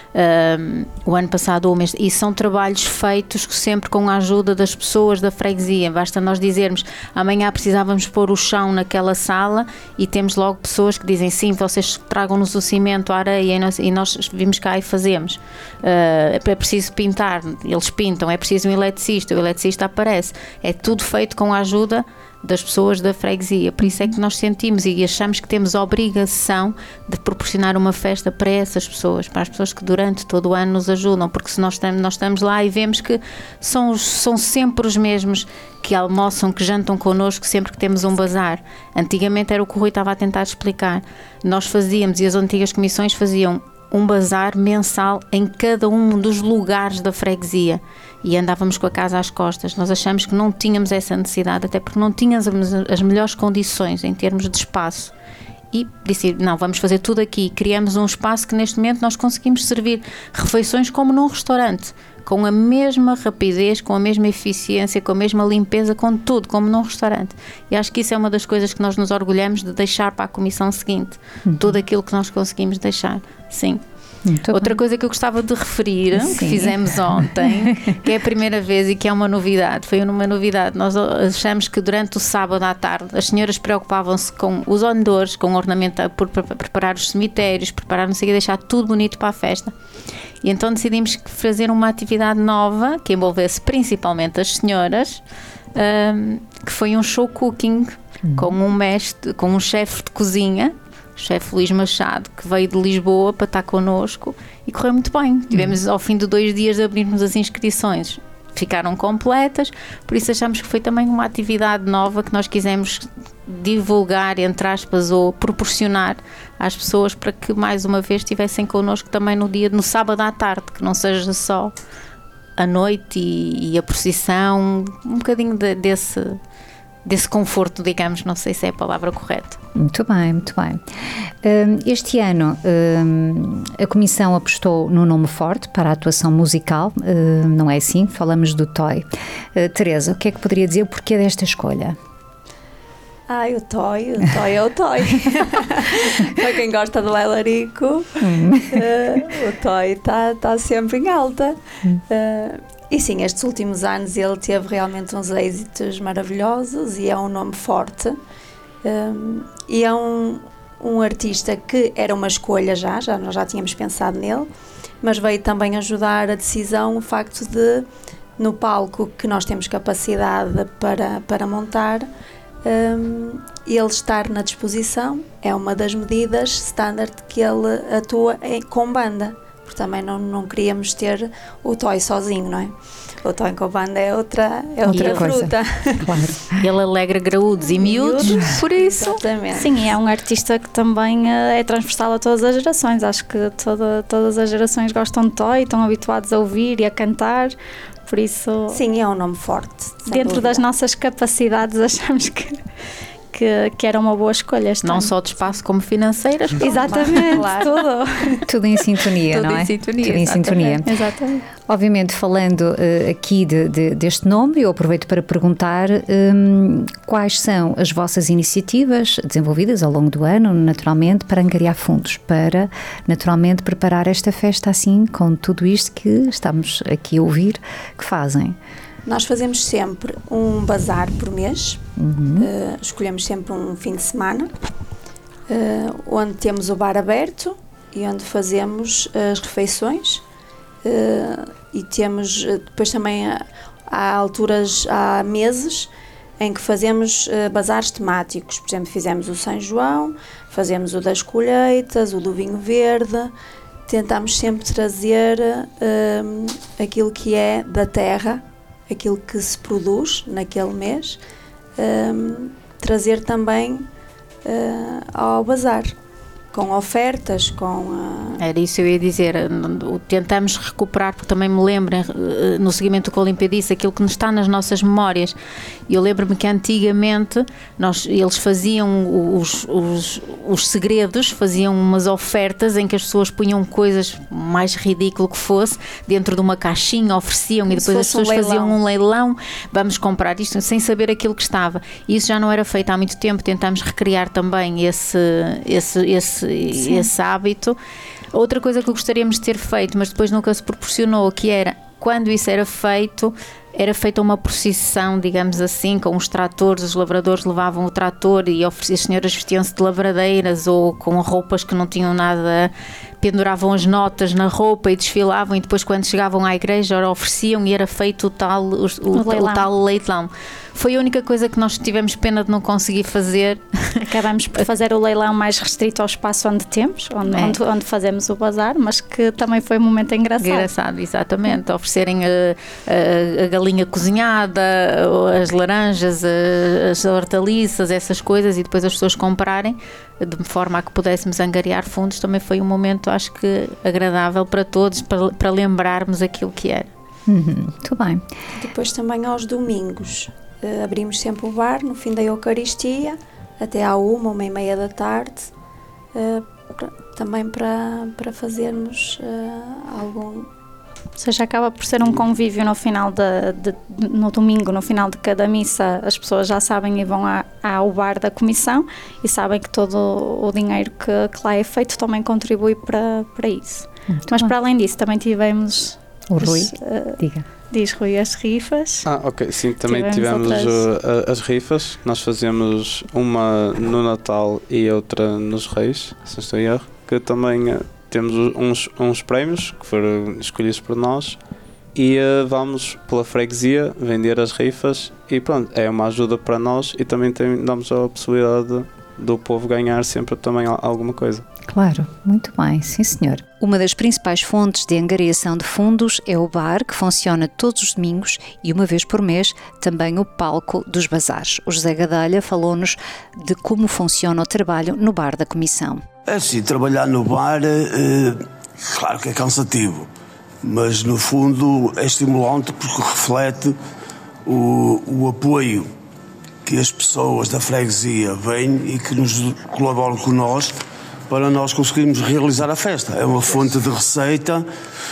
Uh, o ano passado ou mês, e são trabalhos feitos sempre com a ajuda das pessoas da freguesia. Basta nós dizermos amanhã precisávamos pôr o chão naquela sala e temos logo pessoas que dizem sim, vocês tragam-nos o cimento, a areia, e nós, e nós vimos cá e fazemos. Uh, é preciso pintar, eles pintam. É preciso um eletricista, o eletricista aparece. É tudo feito com a ajuda das pessoas da freguesia. Por isso é que nós sentimos e achamos que temos a obrigação de proporcionar uma festa para essas pessoas, para as pessoas que durante todo o ano nos ajudam, porque se nós estamos, nós estamos lá e vemos que são, são sempre os mesmos que almoçam, que jantam connosco sempre que temos um bazar. Antigamente era o que o Rui estava a tentar explicar. Nós fazíamos, e as antigas comissões faziam, um bazar mensal em cada um dos lugares da freguesia e andávamos com a casa às costas. Nós achamos que não tínhamos essa necessidade, até porque não tínhamos as melhores condições em termos de espaço, e disse, não, vamos fazer tudo aqui. Criamos um espaço que neste momento nós conseguimos servir refeições como num restaurante, com a mesma rapidez, com a mesma eficiência, com a mesma limpeza, com tudo, como num restaurante. E acho que isso é uma das coisas que nós nos orgulhamos de deixar para a comissão seguinte, uhum. tudo aquilo que nós conseguimos deixar, sim. Muito Outra bem. coisa que eu gostava de referir, Sim. que fizemos ontem, que é a primeira vez e que é uma novidade, foi uma novidade. Nós achamos que durante o sábado à tarde as senhoras preocupavam-se com os ondores, com ornamentar, por preparar os cemitérios, preparar não sei o que, deixar tudo bonito para a festa. E então decidimos fazer uma atividade nova que envolvesse principalmente as senhoras, um, que foi um show cooking hum. com um mestre, com um chefe de cozinha, o chefe Luís Machado, que veio de Lisboa para estar connosco e correu muito bem. Tivemos ao fim de dois dias de abrirmos as inscrições, ficaram completas, por isso achamos que foi também uma atividade nova que nós quisemos divulgar, entre aspas, ou proporcionar às pessoas para que mais uma vez estivessem connosco também no dia, no sábado à tarde, que não seja só a noite e, e a procissão, um bocadinho de, desse... desse conforto, digamos, não sei se é a palavra correta. Muito bem, muito bem. Este ano a Comissão apostou no nome forte para a atuação musical, não é assim? Falamos do Toy. Teresa, o que é que poderia dizer o porquê desta escolha? Ai, o Toy, o Toy é o Toy. Para quem gosta do Lelarico, hum. uh, o Toy está tá sempre em alta. Hum. Uh, E sim, estes últimos anos ele teve realmente uns êxitos maravilhosos e é um nome forte, um, e é um, um artista que era uma escolha já, já, nós já tínhamos pensado nele, mas veio também ajudar a decisão o facto de, no palco que nós temos capacidade para, para montar, um, ele estar na disposição é uma das medidas standard que ele atua em, com banda. Também não, não queríamos ter o Toy sozinho, não é? O Toy com a banda é outra, é outra fruta. Claro. Ele alegra graúdos e miúdos, miúdos, por isso. Exatamente. Sim, é um artista que também é transversal a todas as gerações. Acho que toda, todas as gerações gostam de Toy, estão habituados a ouvir e a cantar. Por isso... Sim, é um nome forte. Dentro dúvida. das nossas capacidades, achamos que... Que, que era uma boa escolha. Não só de espaço como financeiras. Exatamente, claro. tudo. Tudo em sintonia, tudo não é? Em sintonia, tudo em sintonia. Exatamente. Obviamente, falando uh, aqui de, de, deste nome, eu aproveito para perguntar um, quais são as vossas iniciativas desenvolvidas ao longo do ano, naturalmente, para angariar fundos, para, naturalmente, preparar esta festa assim, com tudo isto que estamos aqui a ouvir, que fazem. Nós fazemos sempre um bazar por mês, uhum. uh, escolhemos sempre um fim de semana, uh, onde temos o bar aberto e onde fazemos as refeições, uh, e temos depois também há, há alturas, há meses em que fazemos uh, bazares temáticos. Por exemplo, fizemos o São João, fazemos o das colheitas, o do vinho verde. Tentamos sempre trazer uh, aquilo que é da terra, aquilo que se produz naquele mês, um, trazer também uh, ao bazar, com ofertas, com... Uh... Era isso que eu ia dizer, tentamos recuperar, porque também me lembro, no seguimento do que o Olímpia disse, aquilo que nos está nas nossas memórias. E eu lembro-me que antigamente nós, eles faziam os, os, os segredos, faziam umas ofertas em que as pessoas punham coisas, mais ridículo que fosse, dentro de uma caixinha, ofereciam, e depois as pessoas um faziam um leilão, vamos comprar isto, sem saber aquilo que estava. E isso já não era feito há muito tempo, tentamos recriar também esse, esse, esse Esse, esse hábito. Outra coisa que gostaríamos de ter feito, mas depois nunca se proporcionou, que era, quando isso era feito, era feita uma procissão, digamos assim, com os tratores, os lavradores levavam o trator e as senhoras vestiam-se de lavradeiras ou com roupas que não tinham nada, penduravam as notas na roupa e desfilavam, e depois quando chegavam à igreja ofereciam e era feito o tal, o, o, o, leilão. o tal leilão. Foi a única coisa que nós tivemos pena de não conseguir fazer. Acabamos por fazer o leilão mais restrito ao espaço onde temos, onde, é. onde, onde fazemos o bazar, mas que também foi um momento engraçado. Engraçado, exatamente. É. Oferecerem a, a, a galinha cozinhada, as laranjas, as hortaliças, essas coisas, e depois as pessoas comprarem, de forma a que pudéssemos angariar fundos. Também foi um momento, acho que, agradável para todos, para, para lembrarmos aquilo que era. Uhum, muito bem. Depois também aos domingos. Uh, abrimos sempre o bar no fim da Eucaristia, até à uma, uma e meia da tarde, uh, pra, também para, para fazermos uh, algum... Ou seja, acaba por ser um convívio no final de, de, de, no domingo, no final de cada missa, as pessoas já sabem e vão à, ao bar da comissão e sabem que todo o dinheiro que, que lá é feito também contribui para, para isso. Muito Mas bom. Para além disso também tivemos... O Rui, as, uh, diga. Diz Rui, as rifas. Ah, ok, sim, também tivemos, tivemos outras... uh, as rifas. Nós fazemos uma no Natal e outra nos Reis, se não estou em erro, que também... Uh, temos uns, uns prémios que foram escolhidos por nós e uh, vamos pela freguesia vender as rifas e pronto, é uma ajuda para nós e também tem, damos a possibilidade do povo ganhar sempre também alguma coisa. Claro, muito bem, sim senhor. Uma das principais fontes de angariação de fundos é o bar, que funciona todos os domingos e uma vez por mês também o palco dos bazares. O José Gadelha falou-nos de como funciona o trabalho no bar da comissão. É assim, trabalhar no bar, é, claro que é cansativo, mas no fundo é estimulante porque reflete o, o apoio que as pessoas da freguesia vêm e que nos colaboram com nós para nós conseguirmos realizar a festa. É uma fonte de receita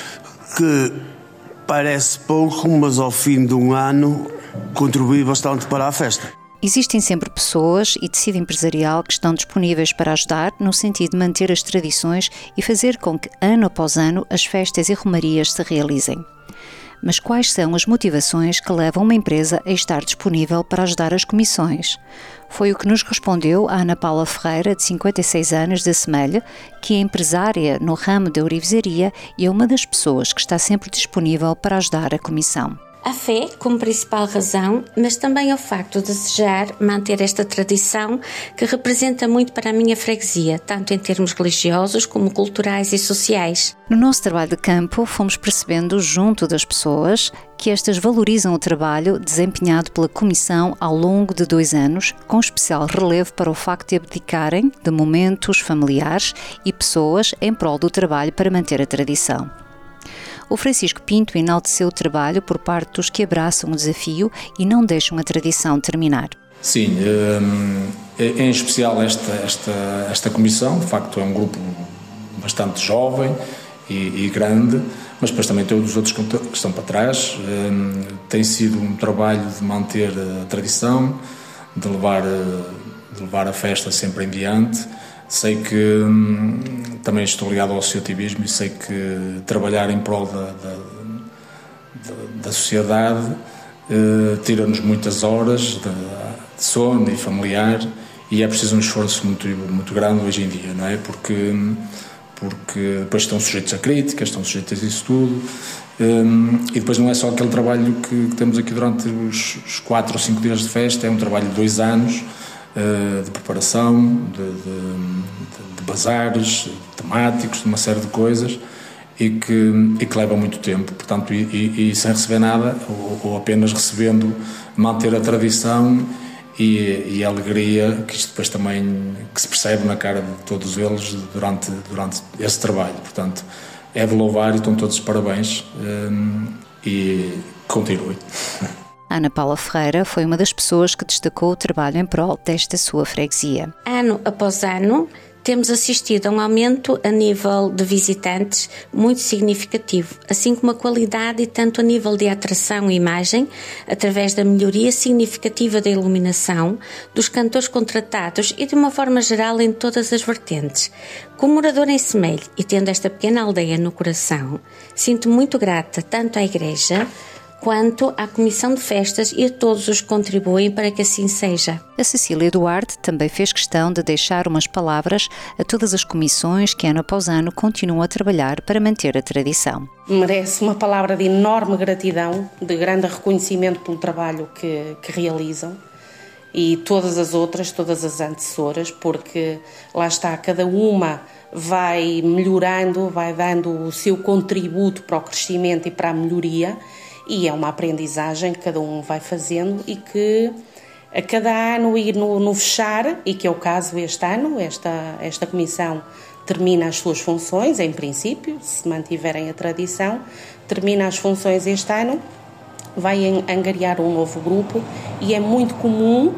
que parece pouco, mas ao fim de um ano contribui bastante para a festa. Existem sempre pessoas e tecido empresarial que estão disponíveis para ajudar no sentido de manter as tradições e fazer com que, ano após ano, as festas e romarias se realizem. Mas quais são as motivações que levam uma empresa a estar disponível para ajudar as comissões? Foi o que nos respondeu a Ana Paula Ferreira, de cinquenta e seis anos, de Semelha, que é empresária no ramo da ourivesaria e é uma das pessoas que está sempre disponível para ajudar a comissão. A fé como principal razão, mas também o facto de desejar manter esta tradição que representa muito para a minha freguesia, tanto em termos religiosos como culturais e sociais. No nosso trabalho de campo, fomos percebendo junto das pessoas que estas valorizam o trabalho desempenhado pela Comissão ao longo de dois anos, com especial relevo para o facto de abdicarem de momentos familiares e pessoas em prol do trabalho para manter a tradição. O Francisco Pinto enalteceu o trabalho por parte dos que abraçam o desafio e não deixam a tradição terminar. Sim, em especial esta, esta, esta comissão, de facto é um grupo bastante jovem e, e grande, mas depois também tem os outros que estão para trás. Tem sido um trabalho de manter a tradição, de levar, de levar a festa sempre em diante. Sei que hum, também estou ligado ao associativismo e sei que trabalhar em prol da, da, da, da sociedade eh, tira-nos muitas horas de, de sono e familiar e é preciso um esforço muito, muito grande hoje em dia, não é? Porque, porque depois estão sujeitos a críticas, estão sujeitos a isso tudo um, e depois não é só aquele trabalho que, que temos aqui durante os, os quatro ou cinco dias de festa, é um trabalho de dois anos de preparação, de, de, de bazares temáticos, de uma série de coisas e que, e que leva muito tempo, portanto, e, e, e sem receber nada ou, ou apenas recebendo, manter a tradição e, e a alegria que isto depois também que se percebe na cara de todos eles durante, durante esse trabalho, portanto é de louvar e estão todos de parabéns um, e continue. Ana Paula Ferreira foi uma das pessoas que destacou o trabalho em prol desta sua freguesia. Ano após ano, temos assistido a um aumento a nível de visitantes muito significativo, assim como a qualidade e tanto a nível de atração e imagem, através da melhoria significativa da iluminação, dos cantores contratados e de uma forma geral em todas as vertentes. Como moradora em Semelho e tendo esta pequena aldeia no coração, sinto muito grata tanto à Igreja quanto à Comissão de Festas e a todos os que contribuem para que assim seja. A Cecília Duarte também fez questão de deixar umas palavras a todas as comissões que ano após ano continuam a trabalhar para manter a tradição. Merece uma palavra de enorme gratidão, de grande reconhecimento pelo trabalho que, que realizam e todas as outras, todas as antecessoras, porque lá está, cada uma vai melhorando, vai dando o seu contributo para o crescimento e para a melhoria. E é uma aprendizagem que cada um vai fazendo e que a cada ano ir no, no fechar, e que é o caso este ano, esta, esta comissão termina as suas funções, em princípio, se mantiverem a tradição, termina as funções este ano, vai angariar um novo grupo e é muito comum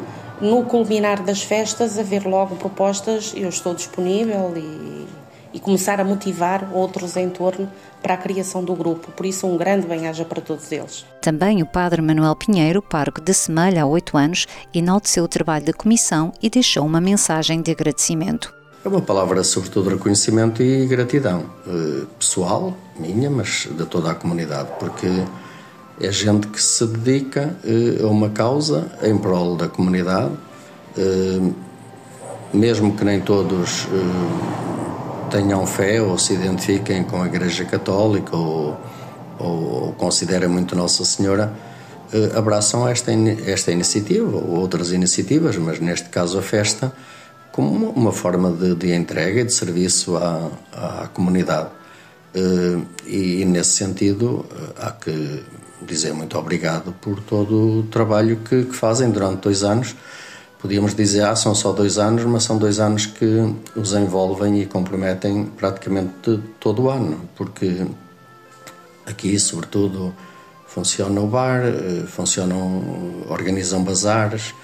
no culminar das festas, haver logo propostas, eu estou disponível e, e começar a motivar outros em torno para a criação do grupo. Por isso, um grande bem-aja para todos eles. Também o padre Manuel Pinheiro, pároco de Semelha há oito anos, enalteceu o trabalho da comissão e deixou uma mensagem de agradecimento. É uma palavra sobretudo de reconhecimento e gratidão, pessoal, minha, mas de toda a comunidade, porque é gente que se dedica a uma causa em prol da comunidade, mesmo que nem todos tenham fé ou se identifiquem com a Igreja Católica ou, ou considerem muito Nossa Senhora, abraçam esta, esta iniciativa ou outras iniciativas, mas neste caso a festa, como uma forma de, de entrega e de serviço à, à comunidade. E, e nesse sentido há que dizer muito obrigado por todo o trabalho que, que fazem durante dois anos. Podíamos dizer, ah, são só dois anos, mas são dois anos que os envolvem e comprometem praticamente todo o ano, porque aqui, sobretudo, funciona o bar, funcionam, organizam bazares,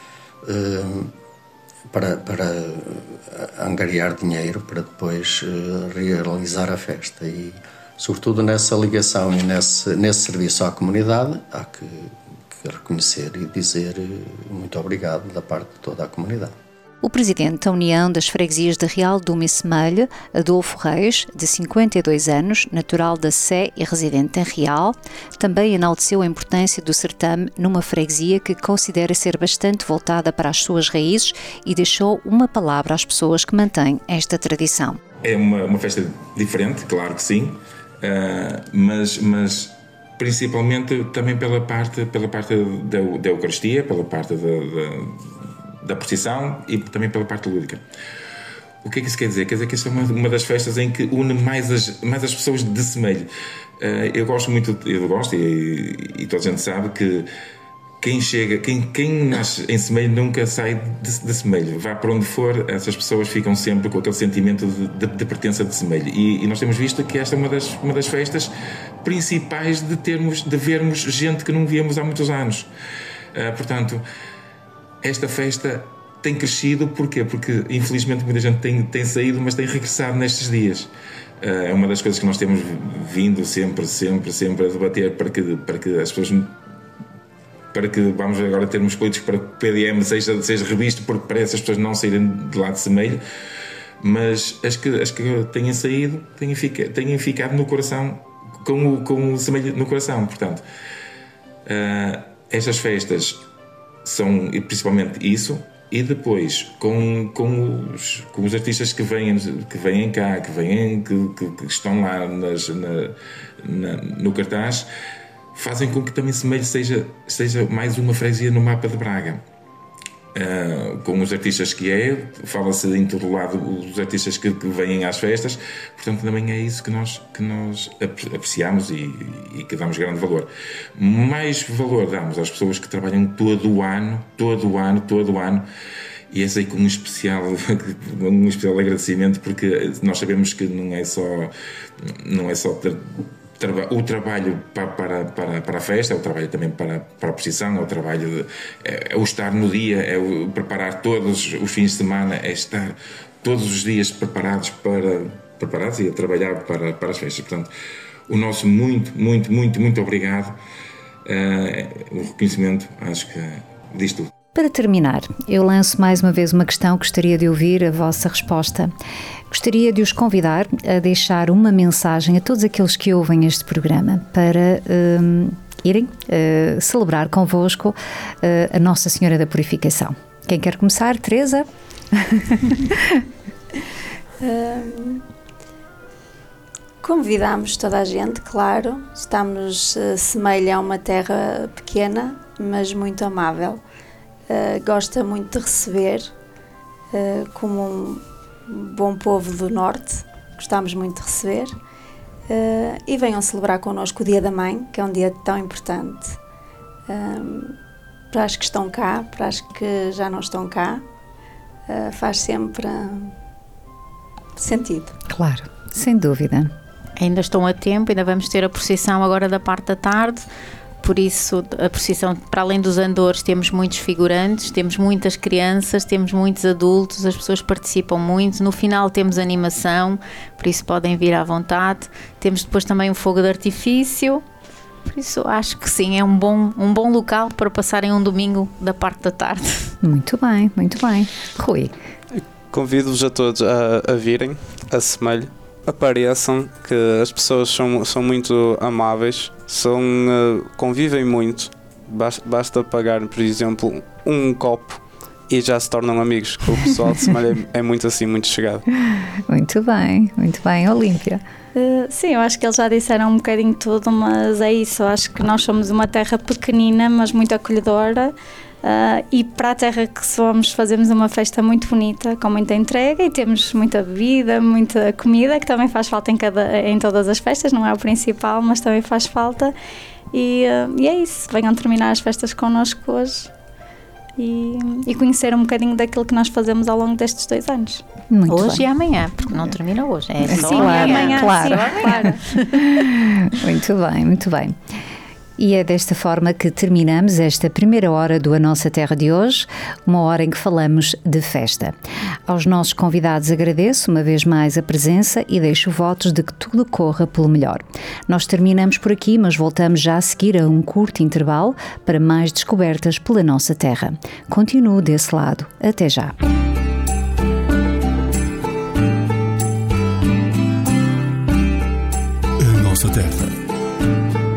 para, para angariar dinheiro para depois realizar a festa. E, sobretudo, nessa ligação e nesse, nesse serviço à comunidade, há que, que reconhecer e dizer muito obrigado da parte de toda a comunidade. O presidente da União das Freguesias de Real Dume e Semelha, Adolfo Reis, de cinquenta e dois anos, natural da Sé e residente em Real, também enalteceu a importância do certame numa freguesia que considera ser bastante voltada para as suas raízes e deixou uma palavra às pessoas que mantêm esta tradição. É uma, uma festa diferente, claro que sim, uh, mas, mas principalmente também pela parte, pela parte da, da Eucaristia, pela parte da... da da procissão e também pela parte lúdica. O que é que isso quer dizer? Quer dizer que esta é uma, uma das festas em que une mais as, mais as pessoas de Semelho. Uh, eu gosto muito, eu gosto e, e toda a gente sabe que quem chega, quem, quem nasce em Semelho nunca sai de, de Semelho. Vá para onde for, essas pessoas ficam sempre com aquele sentimento de, de, de pertença de Semelho. E, e nós temos visto que esta é uma das, uma das festas principais de, termos, de vermos gente que não víamos há muitos anos. Uh, portanto, esta festa tem crescido, porquê? Porque infelizmente muita gente tem, tem saído, mas tem regressado nestes dias. É uma das coisas que nós temos vindo sempre, sempre, sempre a debater para que, para que as pessoas, para que vamos agora termos políticos para que o P D M seja, seja revisto, porque para essas pessoas não saírem de lá de Semelho, mas as que, as que têm saído têm, fica, têm ficado no coração, com o, com o Semelho no coração. Portanto, uh, estas festas são principalmente isso, e depois com, com, os, com os artistas que vêm, que vêm cá, que, vêm, que, que, que estão lá nas, na, na, no cartaz, fazem com que também Semelho seja, seja mais uma freguesia no mapa de Braga. Uh, com os artistas que é, fala-se em todo lado os artistas que, que vêm às festas, portanto também é isso que nós, que nós apreciamos e, e que damos grande valor. Mais valor damos às pessoas que trabalham todo o ano, todo o ano, todo o ano, e esse aí com um especial, um especial agradecimento, porque nós sabemos que não é só, não é só ter, o trabalho para, para, para, para a festa, é o trabalho também para, para a procissão, é o trabalho de, é, é o estar no dia, é o preparar todos os fins de semana, é estar todos os dias preparados para preparados e a trabalhar para, para as festas. Portanto, o nosso muito, muito, muito, muito obrigado. Uh, o reconhecimento, acho que diz tudo. Para terminar, eu lanço mais uma vez uma questão, gostaria de ouvir a vossa resposta. Gostaria de os convidar a deixar uma mensagem a todos aqueles que ouvem este programa para um, irem uh, celebrar convosco uh, a Nossa Senhora da Purificação. Quem quer começar? Teresa? um, convidamos toda a gente, claro. Estamos, uh, Semelho é uma terra pequena, mas muito amável. Uh, gosta muito de receber, uh, como um bom povo do Norte, gostamos muito de receber, uh, e venham celebrar connosco o Dia da Mãe, que é um dia tão importante, uh, para as que estão cá, para as que já não estão cá, uh, faz sempre uh, sentido. Claro, sem dúvida. Ainda estão a tempo, ainda vamos ter a procissão agora da parte da tarde. por isso a procissão, para além dos andores, temos muitos figurantes, temos muitas crianças, temos muitos adultos, as pessoas participam muito. No final temos animação, por isso podem vir à vontade. Temos depois também um fogo de artifício. Por isso acho que sim, é um bom, um bom local para passarem um domingo da parte da tarde. Muito bem, muito bem. Rui. Convido-vos a todos a, a virem a Semelho. Apareçam, que as pessoas são, são muito amáveis, são, uh, convivem muito. Basta, basta pagar, por exemplo, um copo e já se tornam amigos. O pessoal de Semelho é, é muito assim, muito chegado. Muito bem, muito bem. Olímpia. Uh, sim, eu acho que eles já disseram um bocadinho tudo, mas é isso. Eu acho que nós somos uma terra pequenina, mas muito acolhedora. Uh, e para a terra que somos, fazemos uma festa muito bonita, com muita entrega, e temos muita bebida, muita comida, que também faz falta em, cada, em todas as festas, não é o principal, mas também faz falta. E, uh, e é isso, venham terminar as festas connosco hoje e, e conhecer um bocadinho daquilo que nós fazemos ao longo destes dois anos. Muito hoje bem. E amanhã, porque não termina hoje, é só sim, amanhã. amanhã, claro. Sim, claro. Muito bem, muito bem. E é desta forma que terminamos esta primeira hora do A Nossa Terra de hoje, uma hora em que falamos de festa. Aos nossos convidados agradeço uma vez mais a presença e deixo votos de que tudo corra pelo melhor. Nós terminamos por aqui, mas voltamos já a seguir a um curto intervalo para mais descobertas pela nossa terra. Continuo desse lado. Até já. A Nossa Terra.